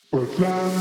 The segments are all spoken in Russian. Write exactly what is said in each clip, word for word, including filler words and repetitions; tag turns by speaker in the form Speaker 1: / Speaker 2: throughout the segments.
Speaker 1: Пацан,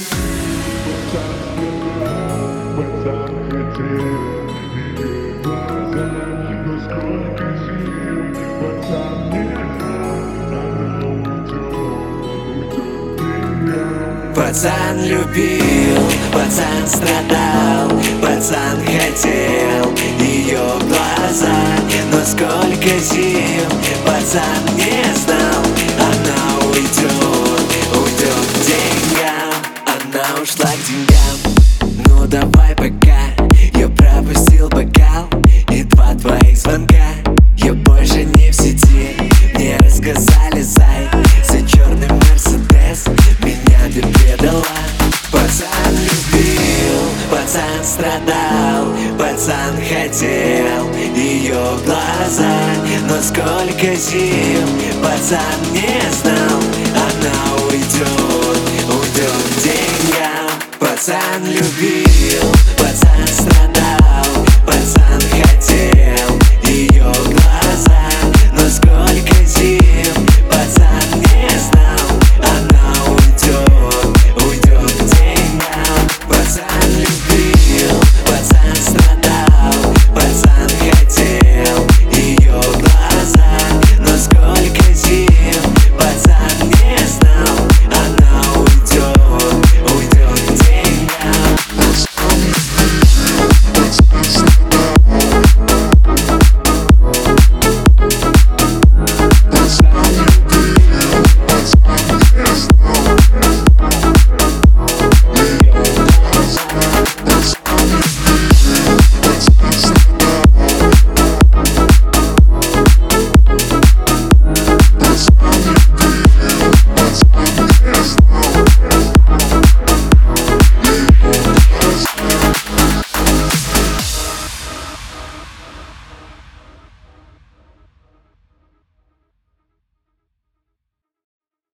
Speaker 1: пацан, пацан хотел ее глаза, но сколько сил пацан не знал, она уйдет, уйдет меня.
Speaker 2: Пацан любил, пацан страдал, пацан хотел ее глаза, но сколько сил пацан не знал, она уйдет, уйдет к деньгам. Она ушла к деньгам, ну давай пока. Я пропустил бокал и два твоих звонка. Я больше не в сети, мне рассказали, зай, за черный Мерседес меня ты предала. Пацан любил, пацан страдал, пацан хотел ее глаза, но сколько сил пацан не знал, она уйдет, уйдет к деньгам. Пацан любил.